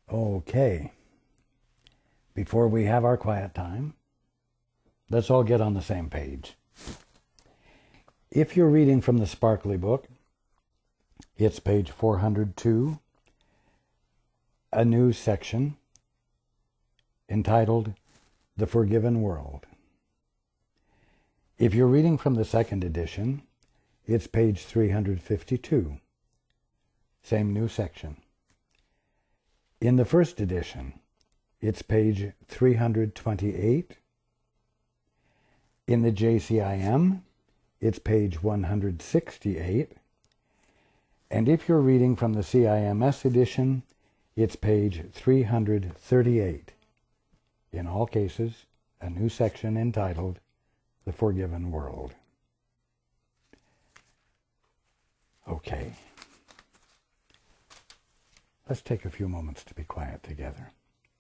Okay, before we have our quiet time, let's all get on the same page. If you're reading from the Sparkly Book, it's page 402, a new section entitled The Forgiven World. If you're reading from the second edition, it's page 352, same new section. In the first edition, it's page 328. In the JCIM, it's page 168. And if you're reading from the CIMS edition, it's page 338. In all cases, a new section entitled The Forgiven World. Okay. Let's take a few moments to be quiet together.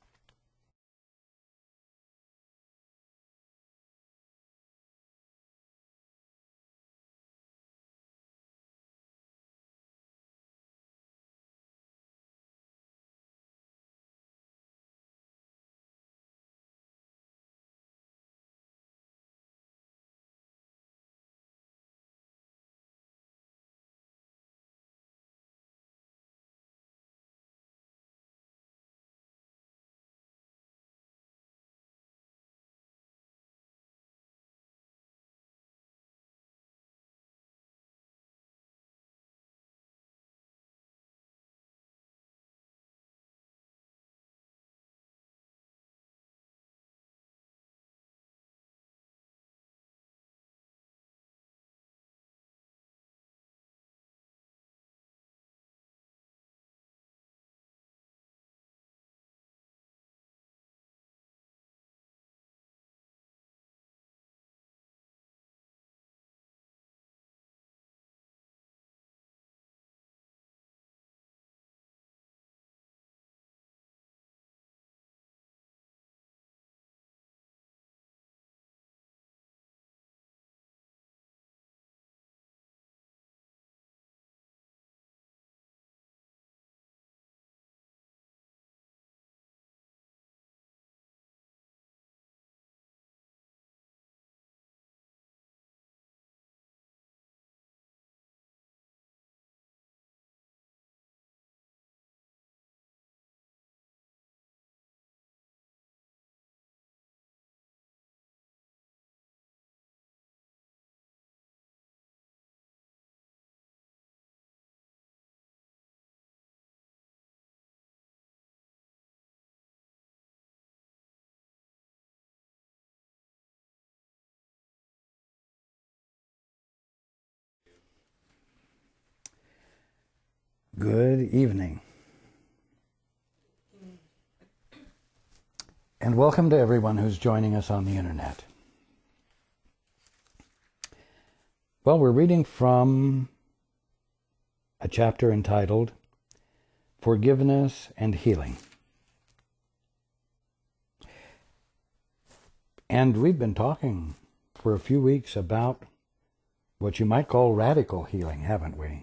Good evening. And welcome to everyone who's joining us on the internet. Well, we're reading from a chapter entitled Forgiveness and Healing. And we've been talking for a few weeks about what you might call radical healing, haven't we?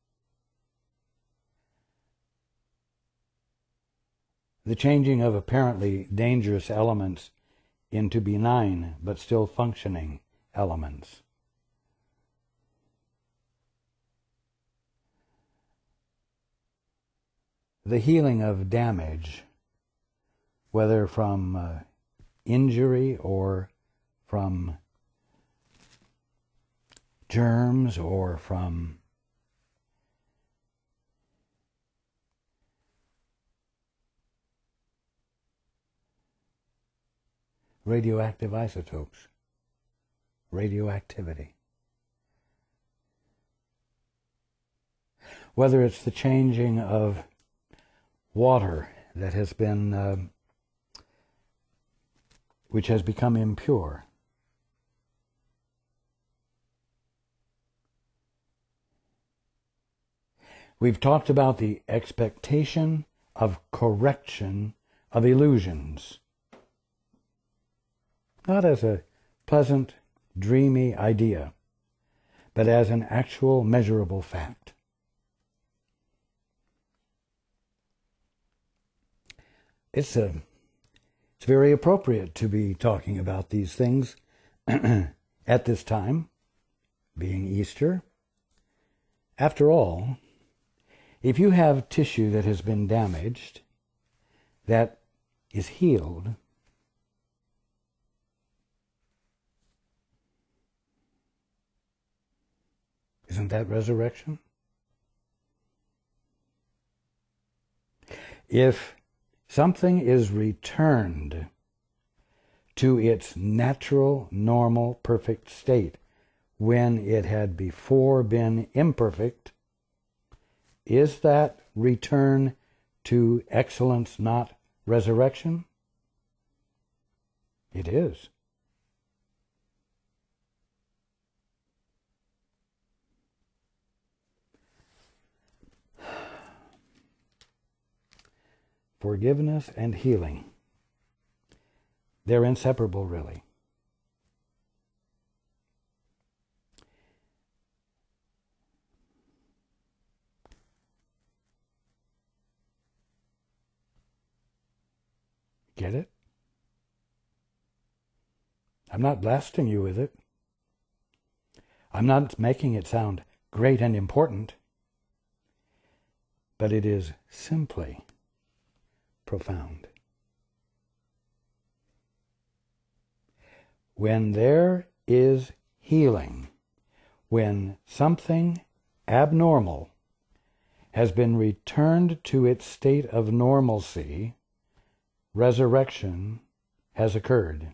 The changing of apparently dangerous elements into benign but still functioning elements. The healing of damage, whether from injury or from germs or from radioactive isotopes, radioactivity. Whether it's the changing of water that has been, which has become impure. We've talked about the expectation of correction of illusions. Not as a pleasant, dreamy idea, but as an actual measurable fact. it's very appropriate to be talking about these things at this time, being Easter. After all, if you have tissue that has been damaged, that is healed, isn't that resurrection? If something is returned to its natural, normal, perfect state when it had before been imperfect, is that return to excellence not resurrection? It is. Forgiveness and healing, they're inseparable, really. Get it? I'm not blasting you with it. I'm not making it sound great and important, but it is simply profound. When there is healing, when something abnormal has been returned to its state of normalcy, resurrection has occurred.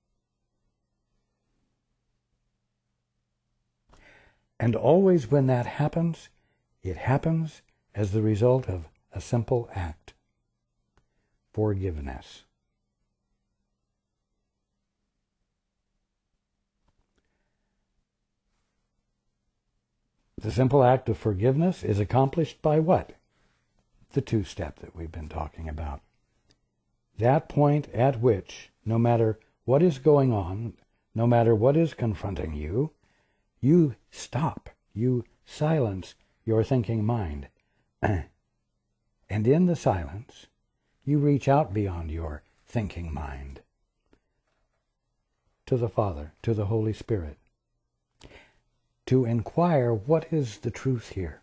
And always when that happens, it happens as the result of a simple act: forgiveness. The simple act of forgiveness is accomplished by what? The two-step that we've been talking about. That point at which, no matter what is going on, no matter what is confronting you, you stop, you silence your thinking mind. And in the silence, you reach out beyond your thinking mind to the Father, to the Holy Spirit, to inquire what is the truth here.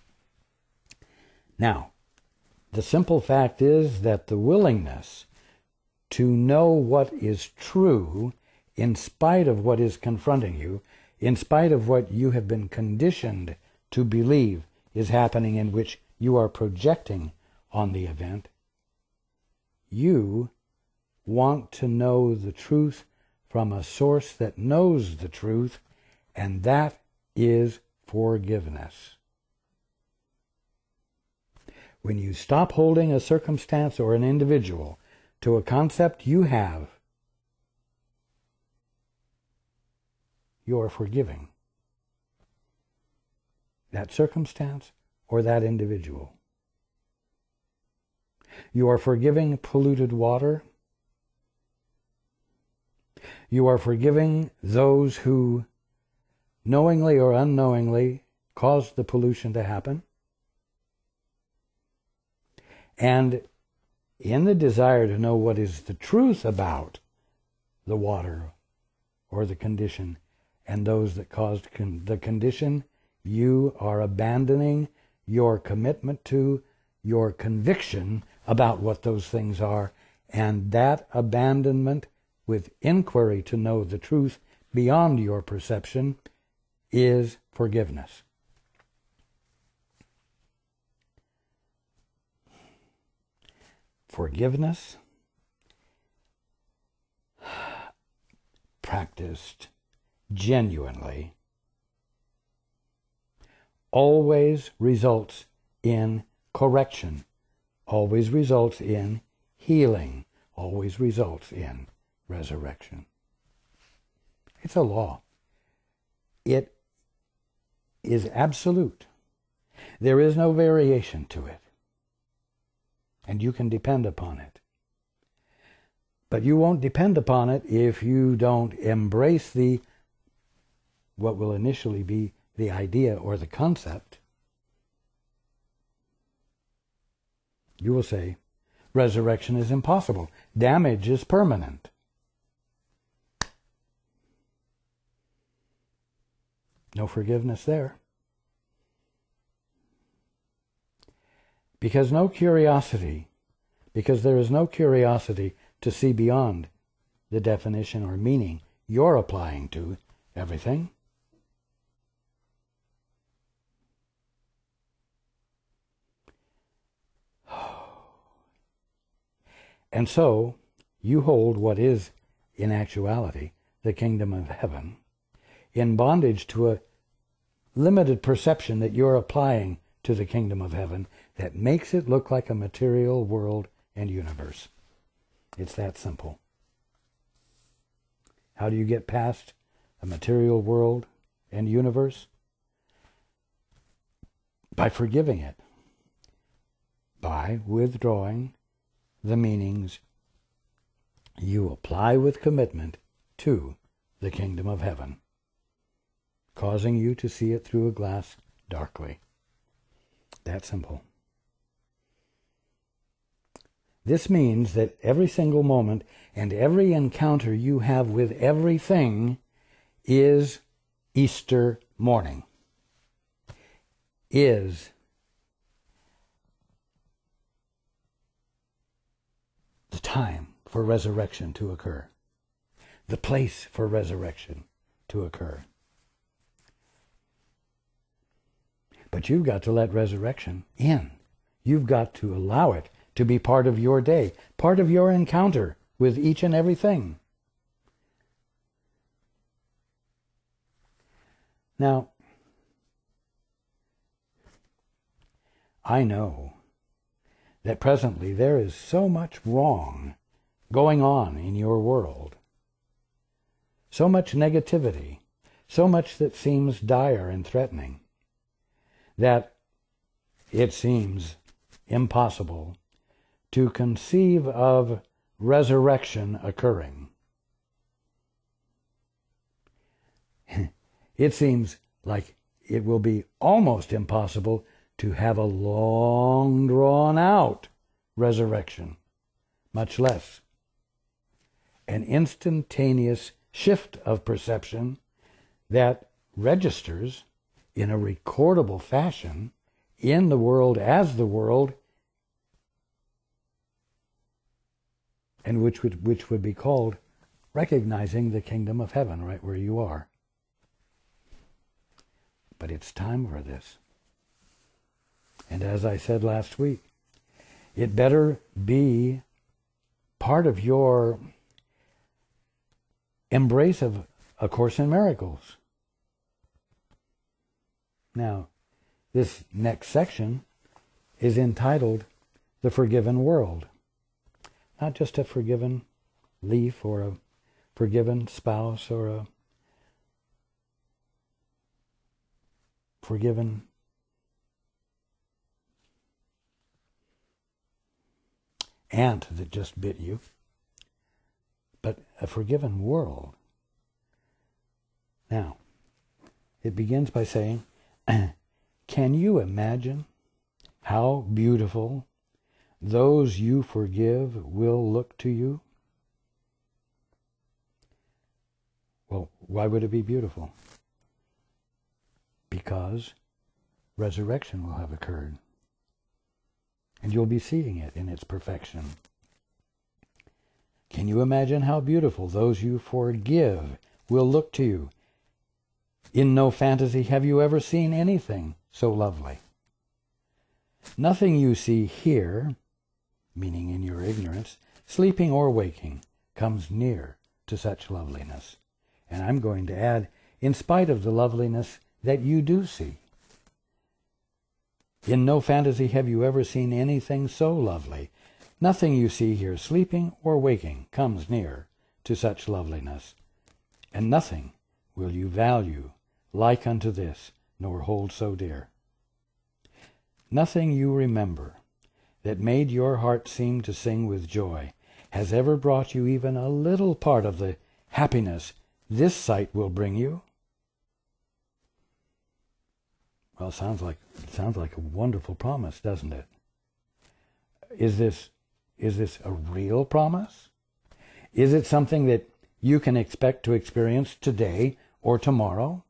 Now, the simple fact is that the willingness to know what is true in spite of what is confronting you, in spite of what you have been conditioned to believe is happening and which you are projecting on the event, you want to know the truth from a source that knows the truth, and that is forgiveness. When you stop holding a circumstance or an individual to a concept you have, you are forgiving that circumstance or that individual. You are forgiving polluted water. You are forgiving those who, knowingly or unknowingly, caused the pollution to happen. And in the desire to know what is the truth about the water or the condition and those that caused the condition, you are abandoning your commitment to, your conviction about what those things are, and that abandonment with inquiry to know the truth beyond your perception is forgiveness. Forgiveness practiced genuinely always results in correction, always results in healing, always results in resurrection. It's a law. It is absolute. There is no variation to it. And you can depend upon it. But you won't depend upon it if you don't embrace what will initially be the idea or the concept. You will say, resurrection is impossible. Damage is permanent. No forgiveness there. Because there is no curiosity to see beyond the definition or meaning you're applying to everything. And so, you hold what is, in actuality, the kingdom of heaven, in bondage to a limited perception that you're applying to the kingdom of heaven that makes it look like a material world and universe. It's that simple. How do you get past a material world and universe? By forgiving it. By withdrawing the meanings you apply with commitment to the kingdom of heaven, causing you to see it through a glass darkly. That simple. This means that every single moment and every encounter you have with everything is Easter morning, is the time for resurrection to occur, the place for resurrection to occur. But you've got to let resurrection in. You've got to allow it to be part of your day, part of your encounter with each and everything. Now, I know that presently there is so much wrong going on in your world, so much negativity, so much that seems dire and threatening, that it seems impossible to conceive of resurrection occurring. It seems like it will be almost impossible to have a long, drawn-out resurrection, much less an instantaneous shift of perception that registers in a recordable fashion in the world as the world, and which would be called recognizing the kingdom of heaven right where you are. But it's time for this. And as I said last week, it better be part of your embrace of A Course in Miracles. Now, this next section is entitled The Forgiven World. Not just a forgiven leaf or a forgiven spouse or a forgiven ant that just bit you, but a forgiven world. Now, it begins by saying, can you imagine how beautiful those you forgive will look to you? Well, why would it be beautiful? Because resurrection will have occurred, and you'll be seeing it in its perfection. Can you imagine how beautiful those you forgive will look to you? In no fantasy have you ever seen anything so lovely. Nothing you see here, meaning in your ignorance, sleeping or waking, comes near to such loveliness. And I'm going to add, in spite of the loveliness that you do see. In no fantasy have you ever seen anything so lovely. Nothing you see here, sleeping or waking, comes near to such loveliness. And nothing will you value like unto this, nor hold so dear. Nothing you remember that made your heart seem to sing with joy has ever brought you even a little part of the happiness this sight will bring you. Well, it sounds like a wonderful promise, doesn't it? Is Is this a real promise? Is it something that you can expect to experience today or tomorrow?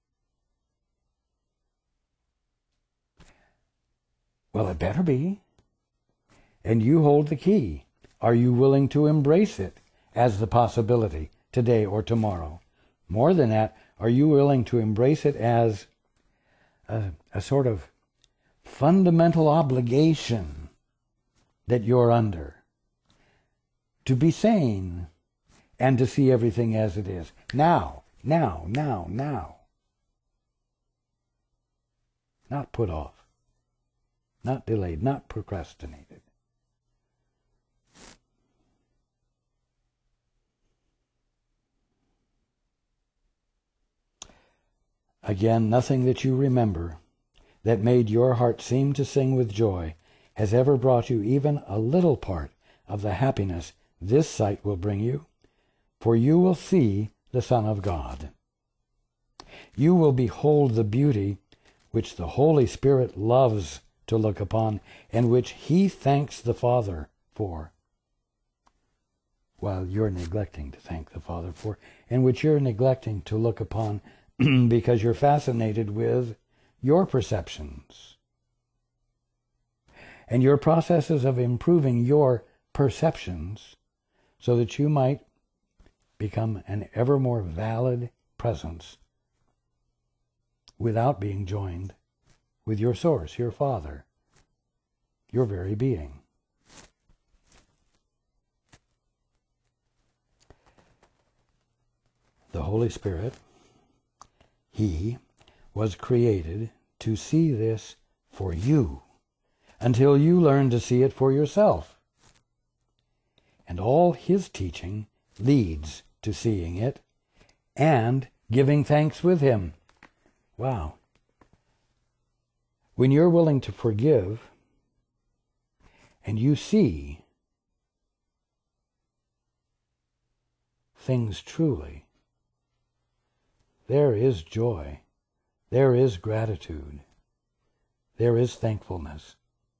Well, it better be. And you hold the key. Are you willing to embrace it as the possibility today or tomorrow? More than that, are you willing to embrace it as a sort of fundamental obligation that you're under to be sane and to see everything as it is? Now. Not put off, not delayed, not procrastinated. Again, nothing that you remember that made your heart seem to sing with joy has ever brought you even a little part of the happiness this sight will bring you, for you will see the Son of God. You will behold the beauty which the Holy Spirit loves to look upon and which he thanks the Father for, while you're neglecting to thank the Father for, and which you're neglecting to look upon because you're fascinated with your perceptions and your processes of improving your perceptions so that you might become an ever more valid presence without being joined with your source, your Father, your very being. The Holy Spirit, he was created to see this for you until you learn to see it for yourself. And all his teaching leads to seeing it and giving thanks with him. Wow. When you're willing to forgive and you see things truly, there is joy, there is gratitude, there is thankfulness.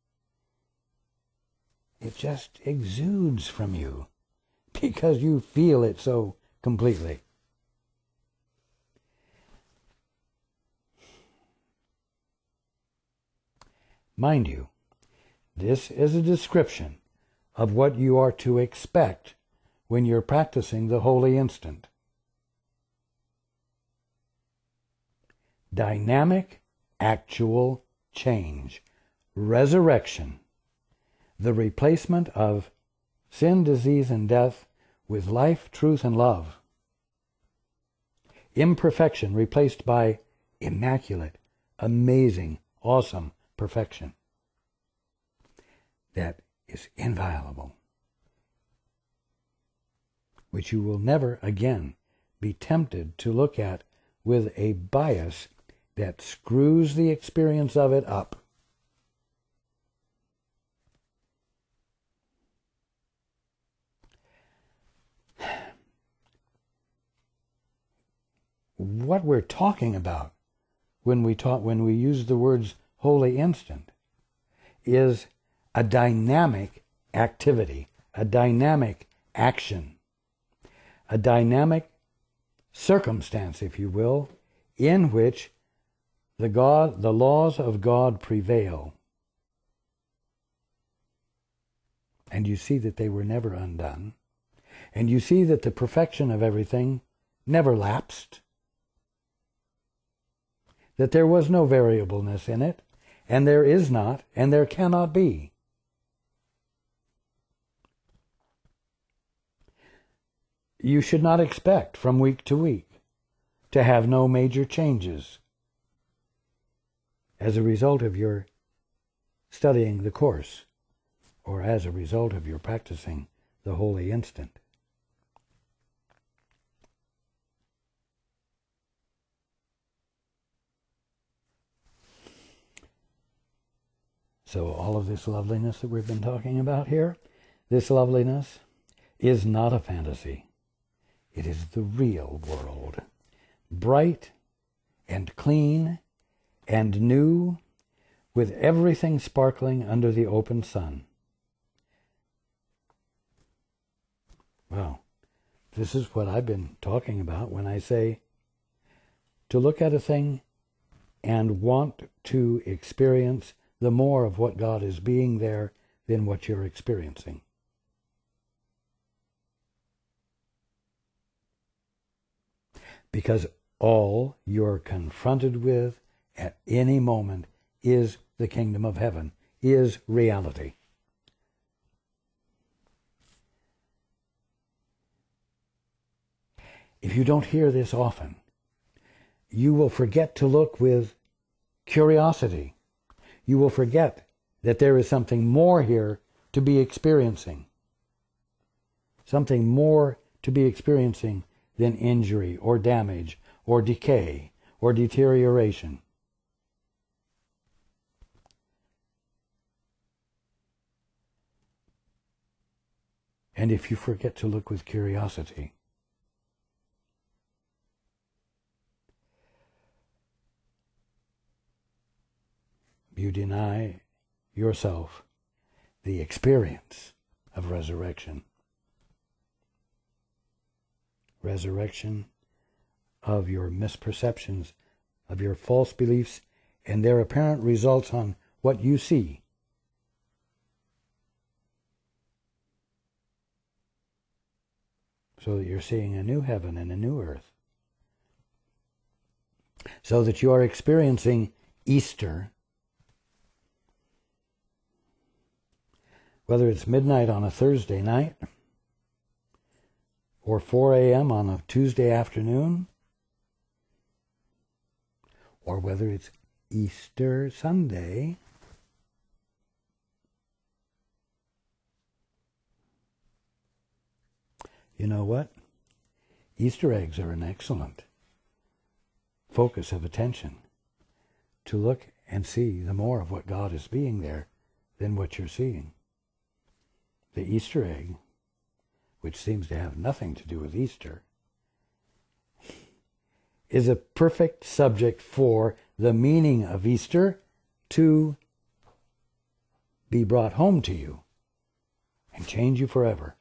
It just exudes from you because you feel it so completely. Mind you, this is a description of what you are to expect when you're practicing the holy instant. Dynamic, actual change, resurrection, the replacement of sin, disease, and death with life, truth, and love. Imperfection replaced by immaculate, amazing, awesome perfection. That is inviolable, which you will never again be tempted to look at with a bias that screws the experience of it up. What we're talking about when we use the words holy instant is a dynamic activity, a dynamic action, a dynamic circumstance, if you will, in which the laws of God prevail. And you see that they were never undone. And you see that the perfection of everything never lapsed. That there was no variableness in it, and there is not, and there cannot be. You should not expect from week to week to have no major changes as a result of your studying the course or as a result of your practicing the holy instant. So all of this loveliness that we've been talking about here, this loveliness is not a fantasy. It is the real world. Bright and clean and new, with everything sparkling under the open sun. Well, this is what I've been talking about when I say to look at a thing and want to experience the more of what God is being there than what you're experiencing. Because all you're confronted with at any moment is the kingdom of heaven, is reality. If you don't hear this often, you will forget to look with curiosity. You will forget that there is something more here to be experiencing. Something more to be experiencing than injury or damage or decay or deterioration. And if you forget to look with curiosity, you deny yourself the experience of resurrection. Resurrection of your misperceptions, of your false beliefs, and their apparent results on what you see. So that you're seeing a new heaven and a new earth. So that you are experiencing Easter, whether it's midnight on a Thursday night or 4 a.m. on a Tuesday afternoon, or whether it's Easter Sunday, you know what? Easter eggs are an excellent focus of attention to look and see the more of what God is being there than what you're seeing. The Easter egg, which seems to have nothing to do with Easter, is a perfect subject for the meaning of Easter to be brought home to you and change you forever.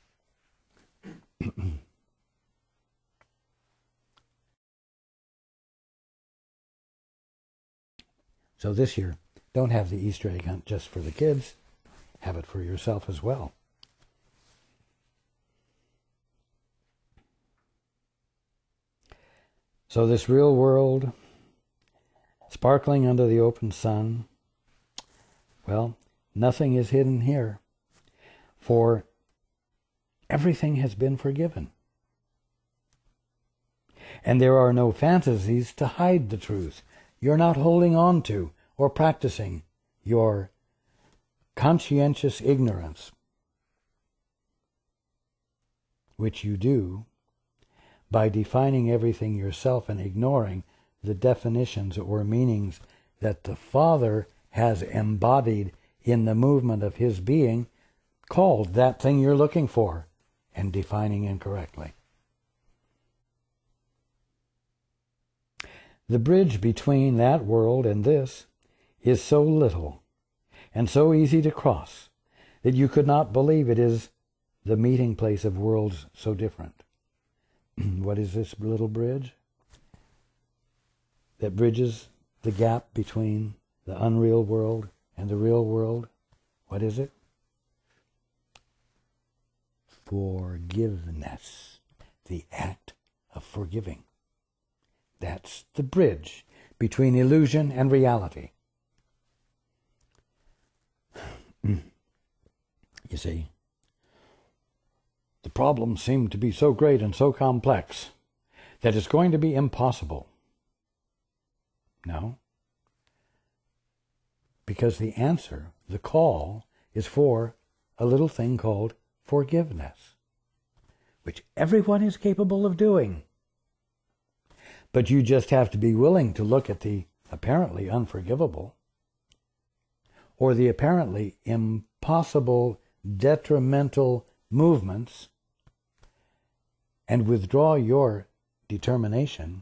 So this year, don't have the Easter egg hunt just for the kids. Have it for yourself as well. So this real world, sparkling under the open sun, well, nothing is hidden here, for everything has been forgiven. And there are no fantasies to hide the truth. You're not holding on to or practicing your conscientious ignorance, which you do by defining everything yourself and ignoring the definitions or meanings that the Father has embodied in the movement of His being, called that thing you're looking for, and defining incorrectly. The bridge between that world and this is so little and so easy to cross that you could not believe it is the meeting place of worlds so different. What is this little bridge that bridges the gap between the unreal world and the real world? What is it? Forgiveness, the act of forgiving. That's the bridge between illusion and reality. You see, the problems seem to be so great and so complex that it's going to be impossible. No. Because the answer, the call, is for a little thing called forgiveness, which everyone is capable of doing. But you just have to be willing to look at the apparently unforgivable or the apparently impossible, detrimental movements and withdraw your determination,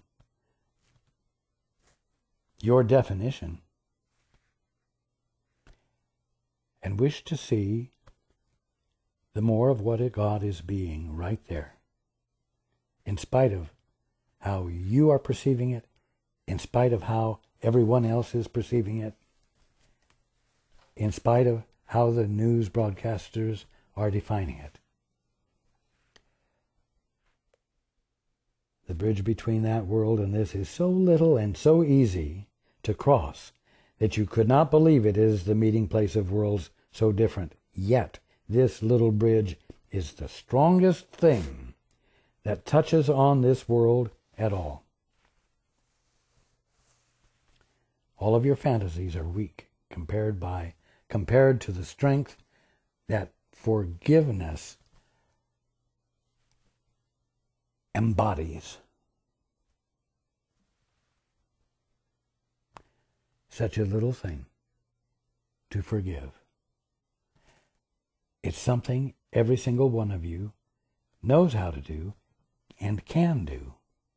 your definition, and wish to see the more of what God is being right there. In spite of how you are perceiving it, in spite of how everyone else is perceiving it, in spite of how the news broadcasters are defining it. The bridge between that world and this is so little and so easy to cross that you could not believe it is the meeting place of worlds so different. Yet, this little bridge is the strongest thing that touches on this world at all. All of your fantasies are weak compared to the strength that forgiveness embodies. Such a little thing to forgive. It's something every single one of you knows how to do and can do.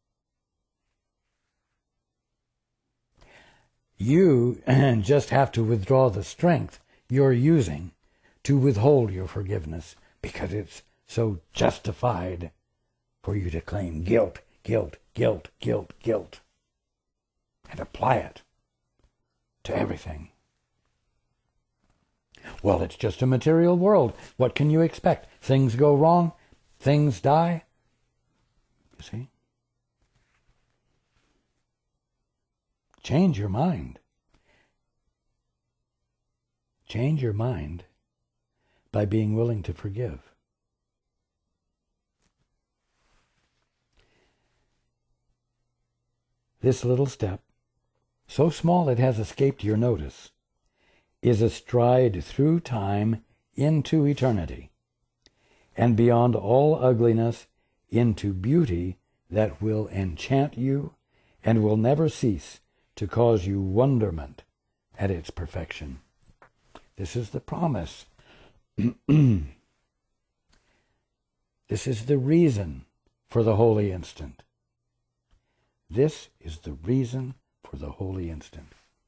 You just have to withdraw the strength you're using to withhold your forgiveness because it's so justified for you to claim guilt, guilt, guilt, guilt, guilt, and apply it to everything. Well, it's just a material world. What can you expect? Things go wrong. Things die. You see? Change your mind. Change your mind by being willing to forgive. This little step, so small it has escaped your notice, is a stride through time into eternity, and beyond all ugliness into beauty that will enchant you and will never cease to cause you wonderment at its perfection. This is the promise. This is the reason for the holy instant. This is the reason for the holy instant.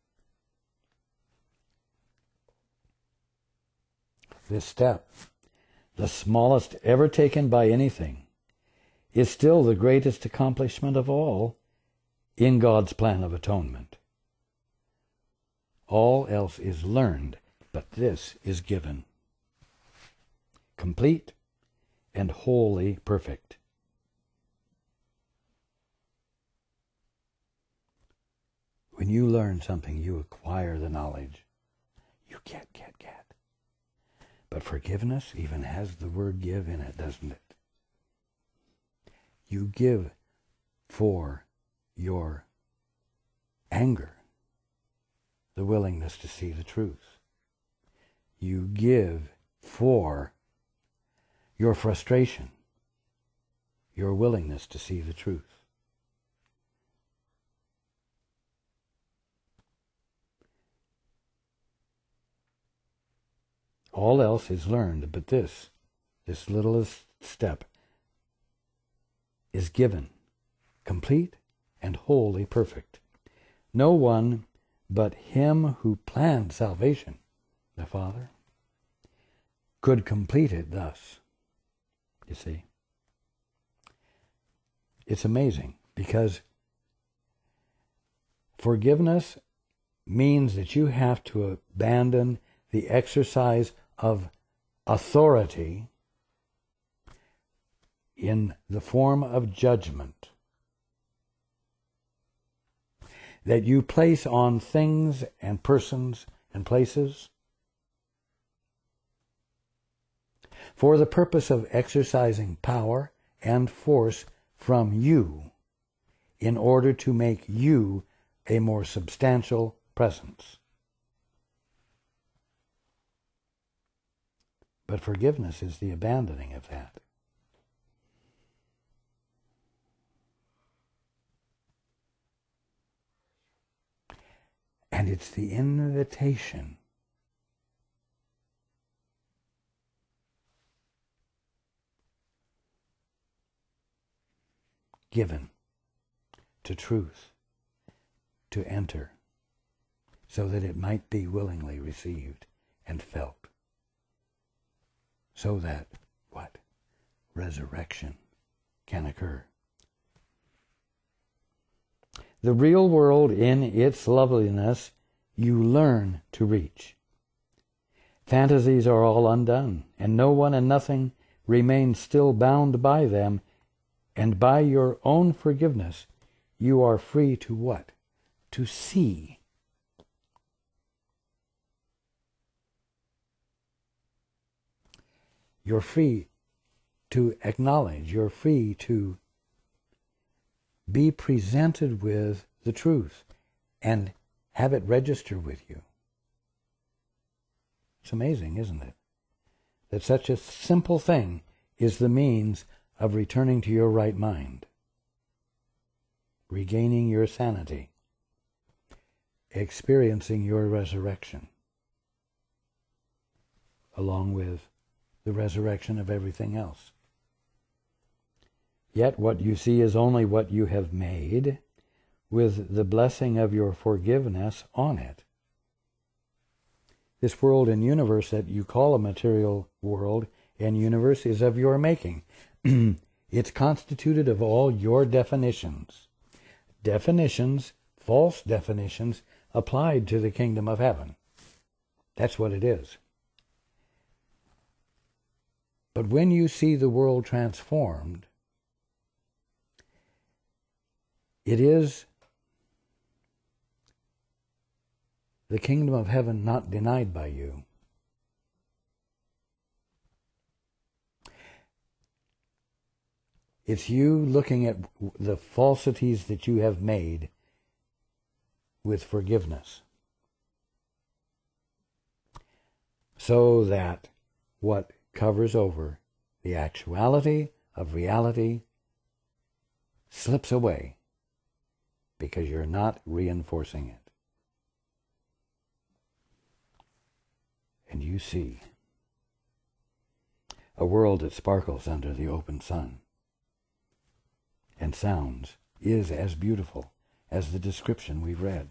This step, the smallest ever taken by anything, is still the greatest accomplishment of all in God's plan of atonement. All else is learned, but this is given. Complete and wholly perfect. When you learn something, you acquire the knowledge. You get. But forgiveness even has the word give in it, doesn't it? You give for your anger the willingness to see the truth. You give for your frustration your willingness to see the truth. All else is learned, but this littlest step is given, complete and wholly perfect. No one but Him who planned salvation, the Father, could complete it thus. You see? It's amazing because forgiveness means that you have to abandon the exercise of authority in the form of judgment that you place on things and persons and places for the purpose of exercising power and force from you in order to make you a more substantial presence. But forgiveness is the abandoning of that. And it's the invitation given to truth to enter so that it might be willingly received and felt. so that what? Resurrection can occur. The real world in its loveliness you learn to reach. Fantasies are all undone, and no one and nothing remains still bound by them, and by your own forgiveness you are free to what? To see. You're free to acknowledge. You're free to be presented with the truth and have it register with you. It's amazing, isn't it? That such a simple thing is the means of returning to your right mind, regaining your sanity, experiencing your resurrection, along with the resurrection of everything else. Yet what you see is only what you have made, with the blessing of your forgiveness on it. This world and universe that you call a material world and universe is of your making. It's constituted of all your definitions. Definitions, false definitions, applied to the kingdom of heaven. That's what it is. But when you see the world transformed, it is the kingdom of heaven not denied by you. It's you looking at the falsities that you have made with forgiveness, so that what covers over the actuality of reality slips away because you're not reinforcing it. And you see a world that sparkles under the open sun and sounds is as beautiful as the description we've read.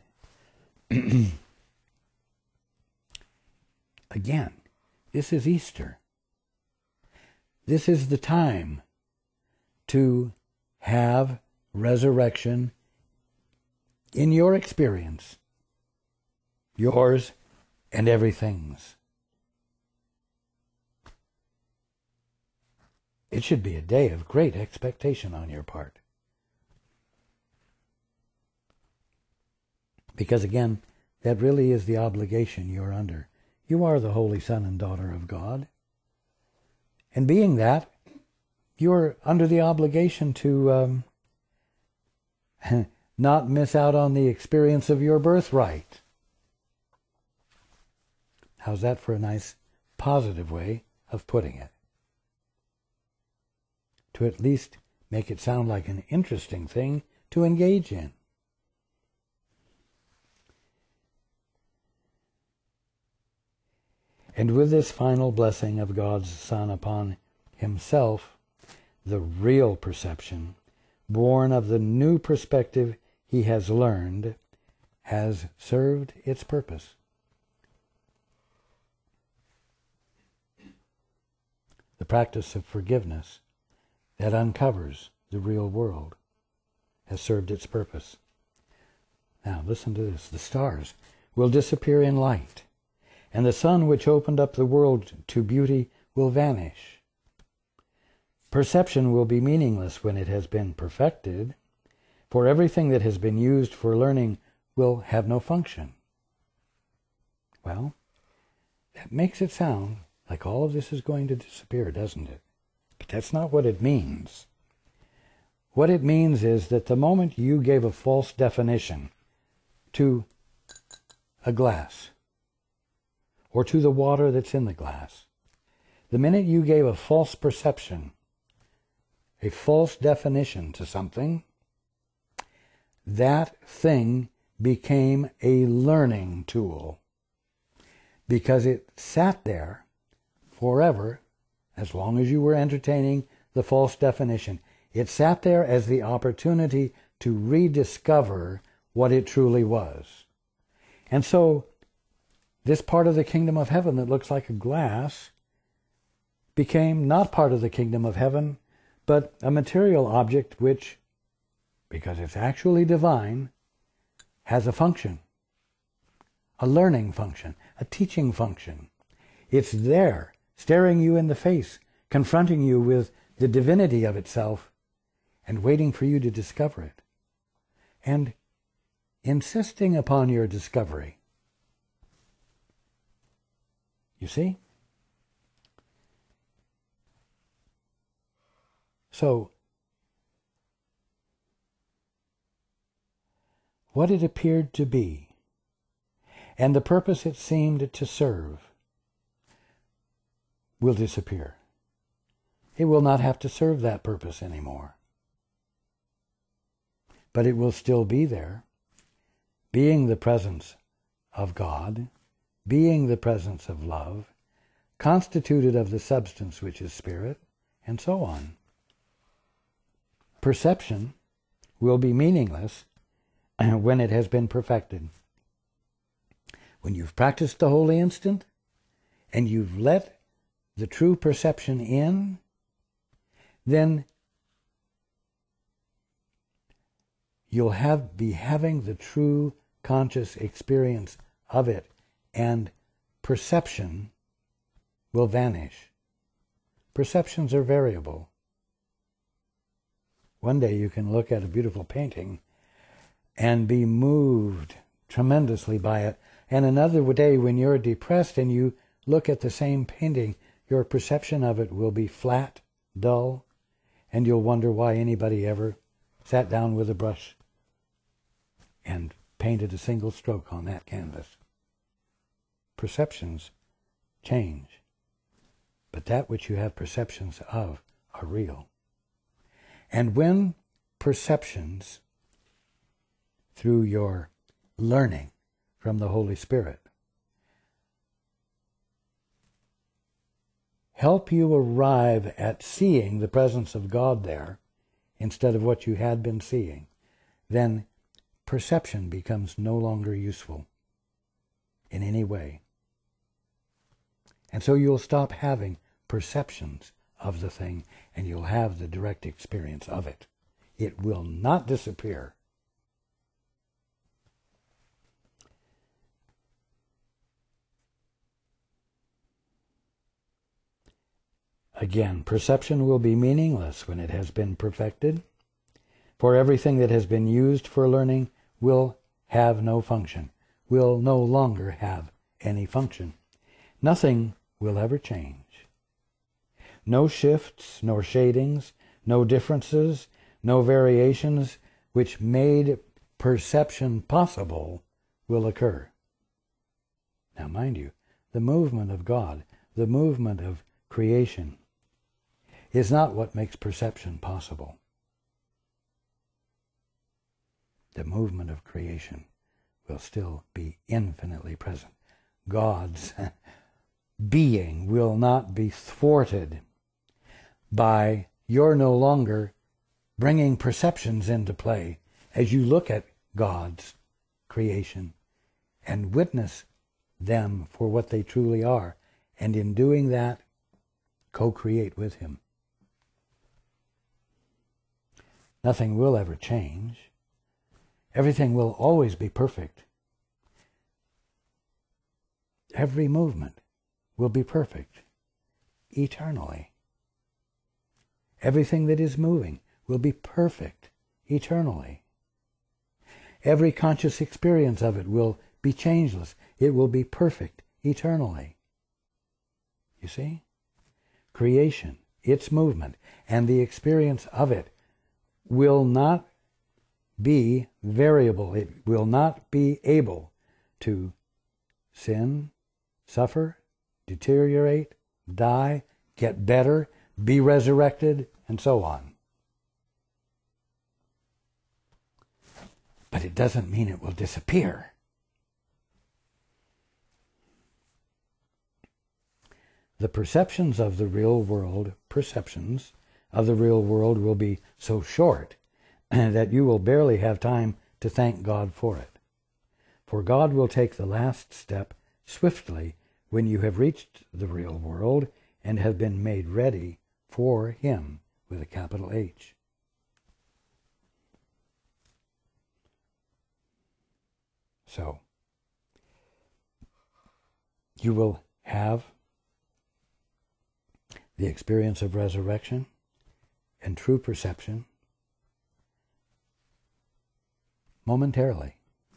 Again, this is Easter. This is the time to have resurrection in your experience, yours and everything's. It should be a day of great expectation on your part. Because again, that really is the obligation you're under. You are the holy son and daughter of God. And being that, you're under the obligation to not miss out on the experience of your birthright. How's that for a nice, positive way of putting it? To at least make it sound like an interesting thing to engage in. And with this final blessing of God's Son upon himself, the real perception, born of the new perspective he has learned, has served its purpose. The practice of forgiveness that uncovers the real world has served its purpose. Now listen to this. The stars will disappear in light, and the sun which opened up the world to beauty will vanish. Perception will be meaningless when it has been perfected, for everything that has been used for learning will have no function. Well, that makes it sound like all of this is going to disappear, doesn't it? But that's not what it means. What it means is that the moment you gave a false definition to a glass, or to the water that's in the glass, the minute you gave a false perception, a false definition to something, that thing became a learning tool, because it sat there forever, as long as you were entertaining the false definition. It sat there as the opportunity to rediscover what it truly was. And so, this part of the kingdom of heaven that looks like a glass became not part of the kingdom of heaven, but a material object which, because it's actually divine, has a function, a learning function, a teaching function. It's there, staring you in the face, confronting you with the divinity of itself, and waiting for you to discover it, and insisting upon your discovery. You see? So, what it appeared to be, and the purpose it seemed to serve, will disappear. It will not have to serve that purpose anymore. But it will still be there, being the presence of God, being the presence of love, constituted of the substance which is spirit, and so on. Perception will be meaningless when it has been perfected. When you've practiced the holy instant, and you've let the true perception in, then you'll be having the true conscious experience of it, and perception will vanish. Perceptions are variable. One day you can look at a beautiful painting and be moved tremendously by it, and another day when you're depressed and you look at the same painting, your perception of it will be flat, dull, and you'll wonder why anybody ever sat down with a brush and painted a single stroke on that canvas. Perceptions change, but that which you have perceptions of are real. And when perceptions, through your learning from the Holy Spirit, help you arrive at seeing the presence of God there instead of what you had been seeing, then perception becomes no longer useful in any way. And so you'll stop having perceptions of the thing, and you'll have the direct experience of it. It will not disappear. Again, perception will be meaningless when it has been perfected, for everything that has been used for learning will have no function, will no longer have any function. Nothing will ever change. No shifts, nor shadings, no differences, no variations which made perception possible will occur. Now mind you, the movement of God, the movement of creation, is not what makes perception possible. The movement of creation will still be infinitely present. God's being will not be thwarted by your no longer bringing perceptions into play as you look at God's creation and witness them for what they truly are, and in doing that, co-create with Him. Nothing will ever change. Everything will always be perfect. Every movement will be perfect eternally. Everything that is moving will be perfect eternally. Every conscious experience of it will be changeless. It will be perfect eternally. You see? Creation, its movement, and the experience of it will not be variable. It will not be able to sin, suffer, deteriorate, die, get better, be resurrected, and so on. But it doesn't mean it will disappear. The perceptions of the real world will be so short that you will barely have time to thank God for it. For God will take the last step swiftly when you have reached the real world and have been made ready for him with a capital H. So, you will have the experience of resurrection and true perception momentarily.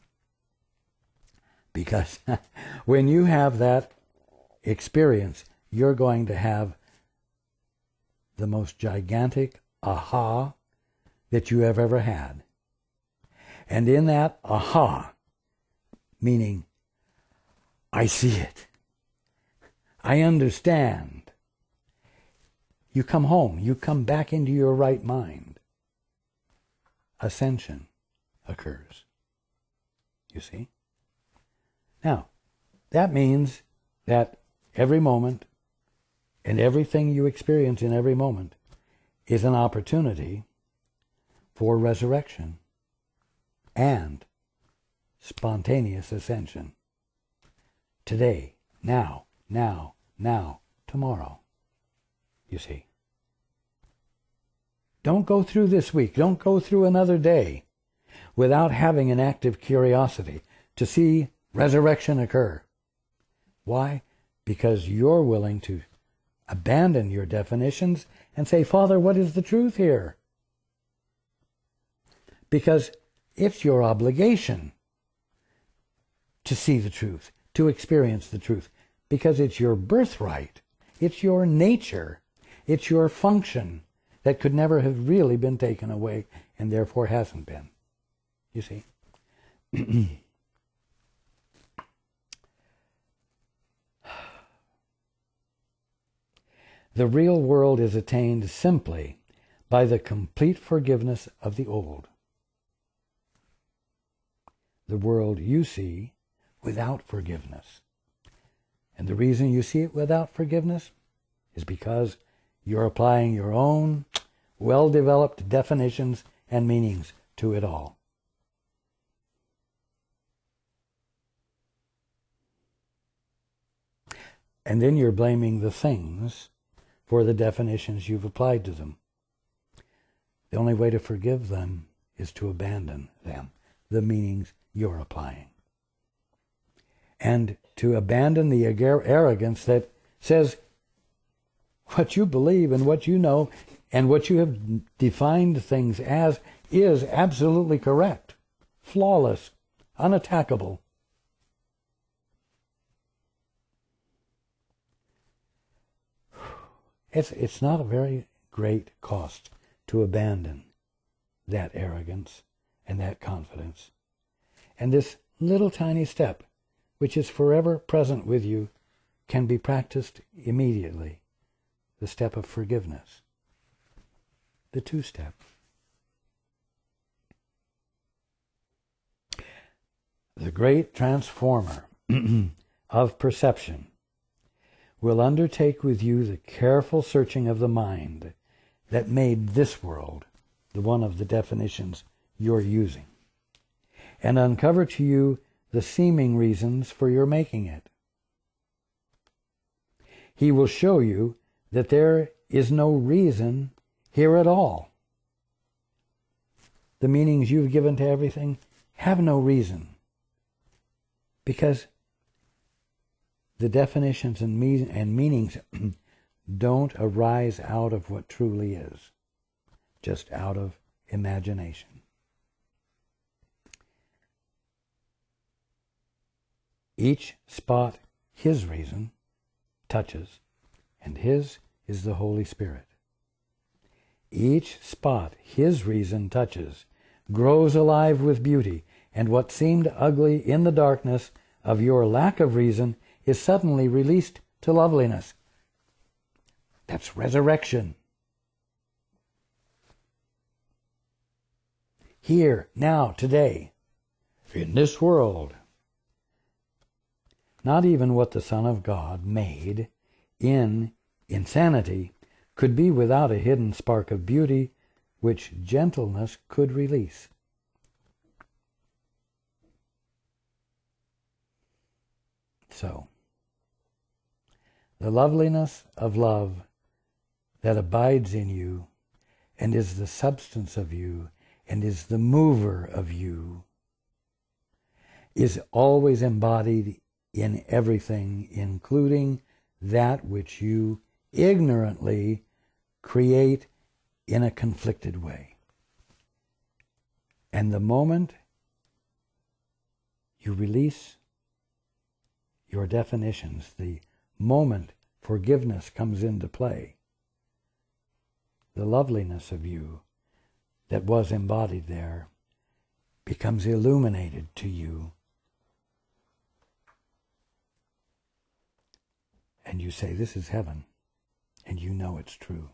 Because when you have that experience, you're going to have the most gigantic aha that you have ever had. And in that aha, meaning, I see it, I understand, you come home, you come back into your right mind. Ascension occurs. You see? Now, that means that every moment and everything you experience in every moment is an opportunity for resurrection and spontaneous ascension. Today, now, tomorrow. You see. Don't go through this week, don't go through another day without having an active curiosity to see resurrection occur. Why? Because you're willing to abandon your definitions and say, Father, what is the truth here? Because it's your obligation to see the truth, to experience the truth, because it's your birthright, it's your nature, it's your function that could never have really been taken away and therefore hasn't been. You see? The real world is attained simply by the complete forgiveness of the old. The world you see without forgiveness. And the reason you see it without forgiveness is because you're applying your own well-developed definitions and meanings to it all. And then you're blaming the things for the definitions you've applied to them. The only way to forgive them is to abandon them, the meanings you're applying. And to abandon the arrogance that says what you believe and what you know and what you have defined things as is absolutely correct, flawless, unattackable. It's not a very great cost to abandon that arrogance and that confidence. And this little tiny step, which is forever present with you, can be practiced immediately. The step of forgiveness. The two-step. The great transformer of perception will undertake with you the careful searching of the mind that made this world the one of the definitions you're using, and uncover to you the seeming reasons for your making it. He will show you that there is no reason here at all. The meanings you've given to everything have no reason, because the definitions and meanings don't arise out of what truly is, just out of imagination. Each spot his reason touches, and his is the Holy Spirit. Each spot his reason touches grows alive with beauty, and what seemed ugly in the darkness of your lack of reason is suddenly released to loveliness. That's resurrection. Here, now, today, in this world. Not even what the Son of God made in insanity could be without a hidden spark of beauty which gentleness could release. So, the loveliness of love that abides in you and is the substance of you and is the mover of you, is always embodied in everything, including that which you ignorantly create in a conflicted way. And the moment you release your definitions, the moment forgiveness comes into play, the loveliness of you that was embodied there becomes illuminated to you. And you say, this is heaven, and you know it's true.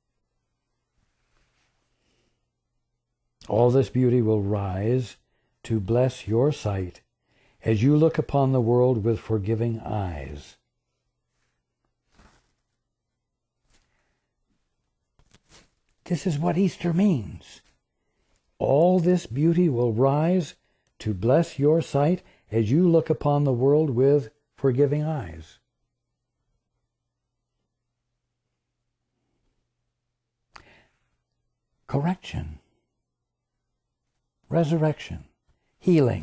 All this beauty will rise to bless your sight as you look upon the world with forgiving eyes. This is what Easter means. All this beauty will rise to bless your sight as you look upon the world with forgiving eyes. Correction, resurrection, healing.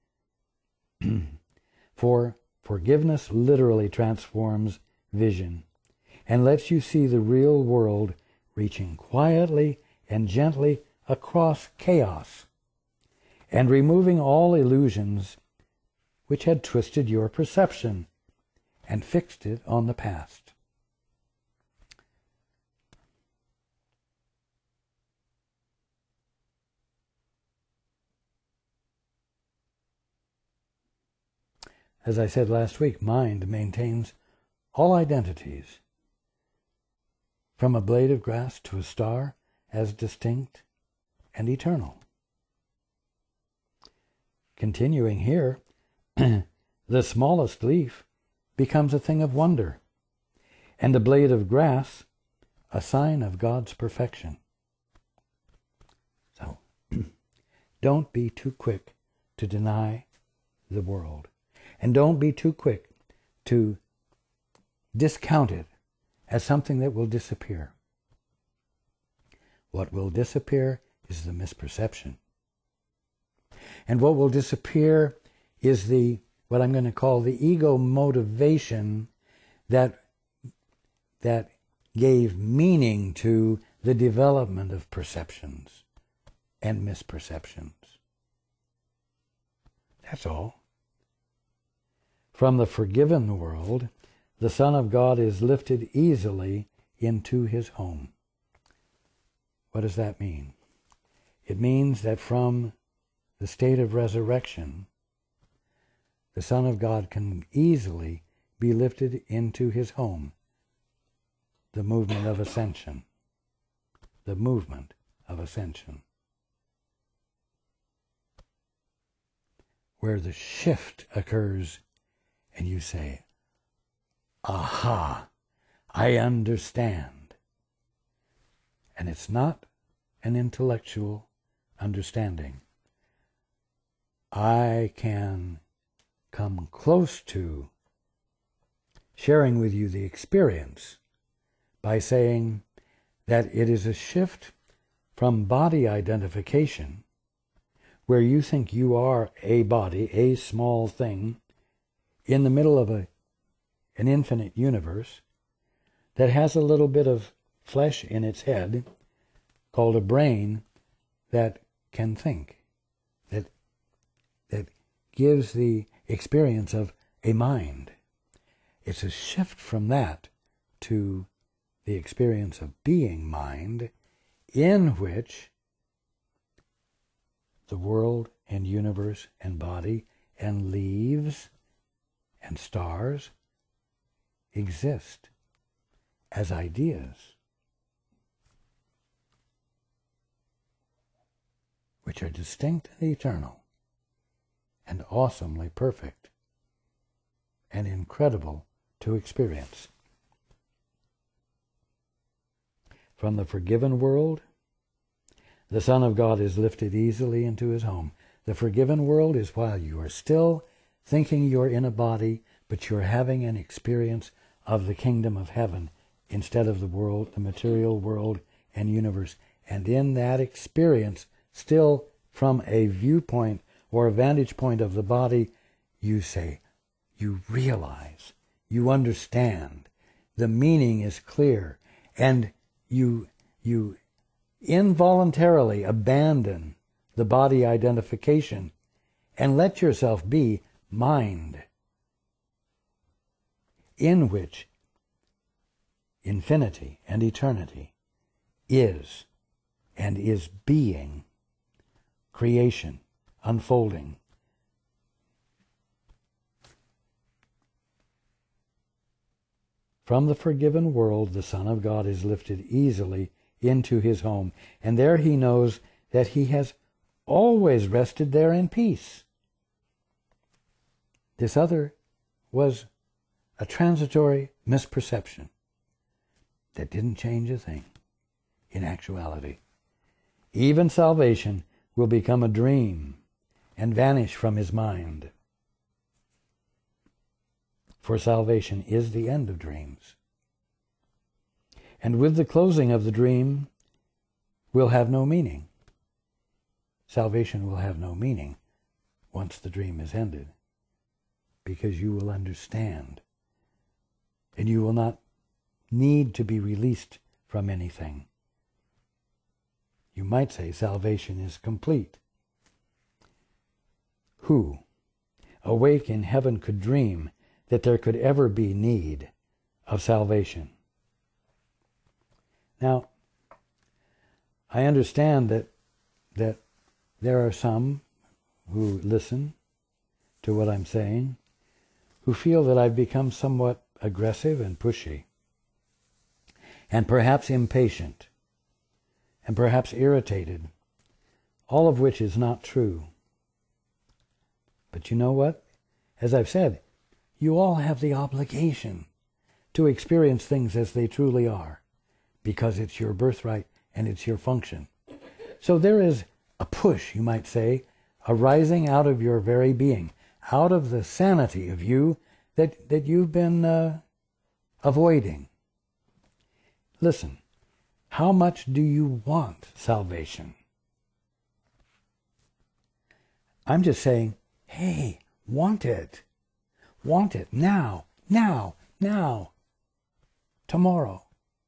For forgiveness literally transforms vision and lets you see the real world reaching quietly and gently across chaos and removing all illusions which had twisted your perception and fixed it on the past. As I said last week, mind maintains all identities, from a blade of grass to a star, as distinct and eternal. Continuing here, the smallest leaf becomes a thing of wonder, and the blade of grass a sign of God's perfection. So, don't be too quick to deny the world. And don't be too quick to discount it as something that will disappear. What will disappear is the misperception. And what will disappear is what I'm going to call the ego motivation that gave meaning to the development of perceptions and misperceptions. That's all. From the forgiven world, the Son of God is lifted easily into his home. What does that mean? It means that from the state of resurrection, the Son of God can easily be lifted into his home. The movement of ascension. The movement of ascension. Where the shift occurs and you say, aha, I understand. And it's not an intellectual understanding. I can come close to sharing with you the experience by saying that it is a shift from body identification, where you think you are a body, a small thing, in the middle of an infinite universe that has a little bit of flesh in its head called a brain that can think, that gives the experience of a mind. It's a shift from that to the experience of being mind, in which the world and universe and body and leaves and stars exist as ideas, which are distinct and eternal and awesomely perfect and incredible to experience. From the forgiven world, the Son of God is lifted easily into his home. The forgiven world is while you are still thinking you're in a body, but you're having an experience of the kingdom of heaven instead of the world, the material world and universe. And in that experience, still from a viewpoint or a vantage point of the body, you say, you realize, you understand, the meaning is clear, and you involuntarily abandon the body identification and let yourself be mind, in which infinity and eternity is and is being, creation, unfolding. From the forgiven world, the Son of God is lifted easily into his home, and there he knows that he has always rested there in peace. This other was a transitory misperception that didn't change a thing in actuality. Even salvation will become a dream and vanish from his mind. For salvation is the end of dreams. And with the closing of the dream will have no meaning. Salvation will have no meaning once the dream is ended, because you will understand, and you will not need to be released from anything. You might say salvation is complete. Who, awake in heaven, could dream that there could ever be need of salvation? Now, I understand that there are some who listen to what I'm saying who feel that I've become somewhat aggressive and pushy, and perhaps impatient, and perhaps irritated, all of which is not true. But you know what? As I've said, you all have the obligation to experience things as they truly are, because it's your birthright and it's your function. So there is a push, you might say, arising out of your very being, out of the sanity of you that you've been avoiding. Listen, how much do you want salvation? I'm just saying, hey, want it. Want it now, now, now, tomorrow.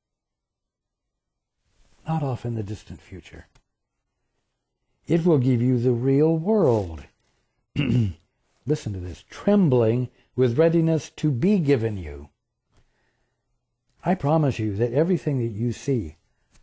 Not off in the distant future. It will give you the real world. Listen to this. Trembling with readiness to be given you. I promise you that everything that you see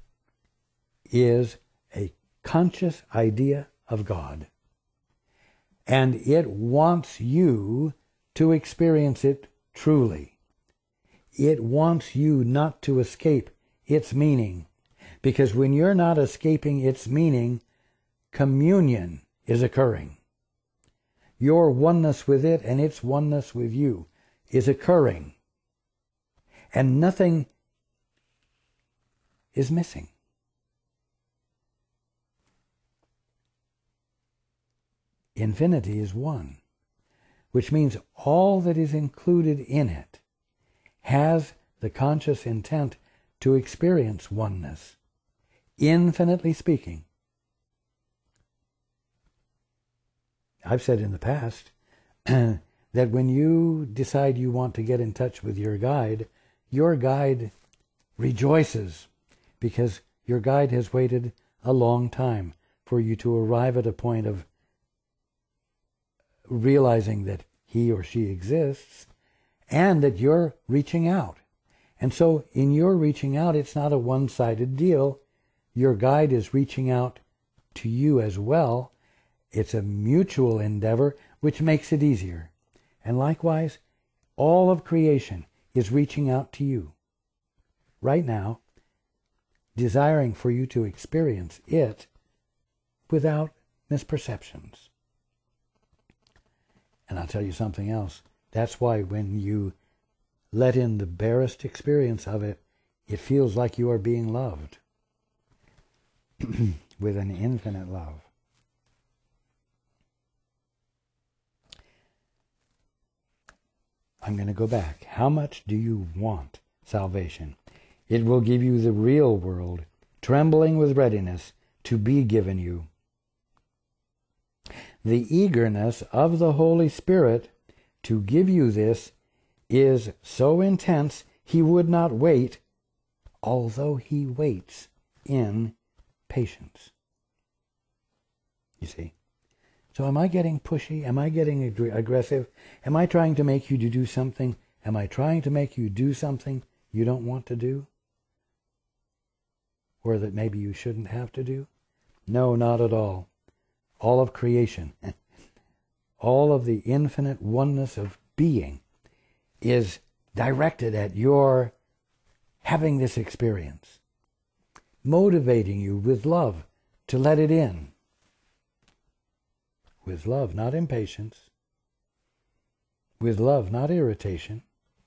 is a conscious idea of God. And it wants you to experience it truly. It wants you not to escape its meaning. Because when you're not escaping its meaning, communion is occurring. Your oneness with it and its oneness with you is occurring. And nothing is missing. Infinity is one, which means all that is included in it has the conscious intent to experience oneness, infinitely speaking. I've said in the past that when you decide you want to get in touch with your guide rejoices, because your guide has waited a long time for you to arrive at a point of realizing that he or she exists and that you're reaching out. And so in your reaching out, it's not a one-sided deal. Your guide is reaching out to you as well. It's a mutual endeavor, which makes it easier. And likewise, all of creation is reaching out to you right now, desiring for you to experience it without misperceptions. And I'll tell you something else. That's why when you let in the barest experience of it, it feels like you are being loved with an infinite love. I'm going to go back. How much do you want salvation? It will give you the real world, trembling with readiness to be given you. The eagerness of the Holy Spirit to give you this is so intense he would not wait, although he waits in patience. You see? So am I getting pushy? Am I getting aggressive? Am I trying to make you to do something? Am I trying to make you do something you don't want to do? Or that maybe you shouldn't have to do? No, not at all. All of creation, all of the infinite oneness of being is directed at your having this experience, motivating you with love to let it in. With love, not impatience. With love, not irritation.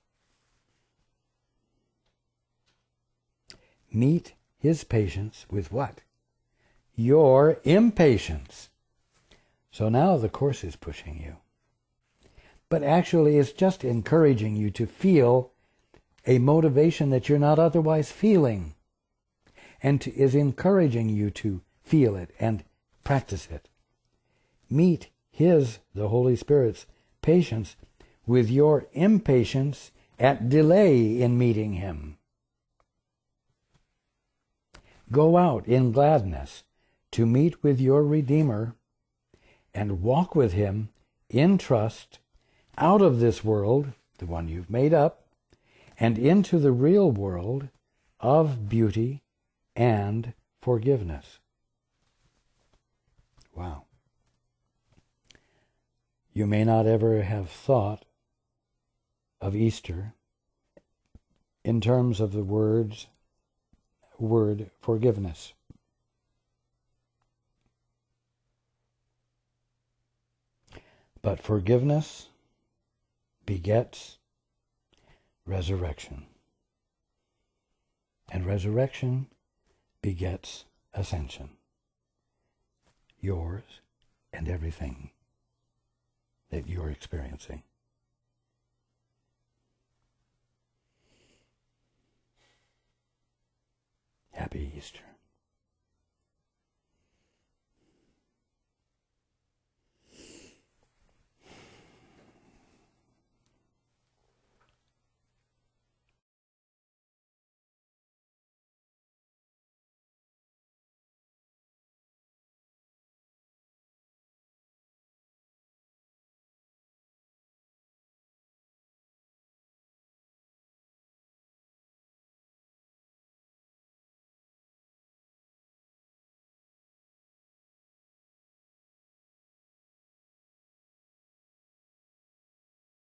Meet his patience with what? Your impatience. So now the Course is pushing you. But actually it's just encouraging you to feel a motivation that you're not otherwise feeling. And is encouraging you to feel it and practice it. Meet his, the Holy Spirit's, patience with your impatience at delay in meeting him. Go out in gladness to meet with your Redeemer and walk with him in trust out of this world, the one you've made up, and into the real world of beauty and forgiveness. Wow. You may not ever have thought of Easter in terms of the word forgiveness. But forgiveness begets resurrection. And resurrection begets ascension. Yours and everything that you're experiencing. Happy Easter.